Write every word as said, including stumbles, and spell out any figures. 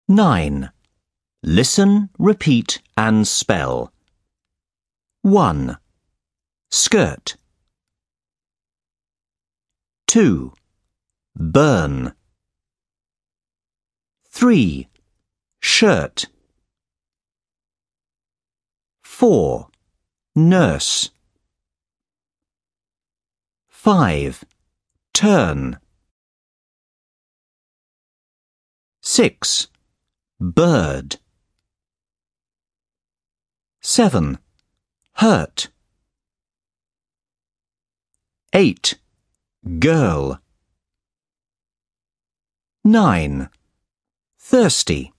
nine. Listen, repeat and spell. one. Skirt. two. Burn. three. Shirt. four. Nurse. five. Turn. six. Bird. seven. Hurt. eight. Girl. nine. Thirsty.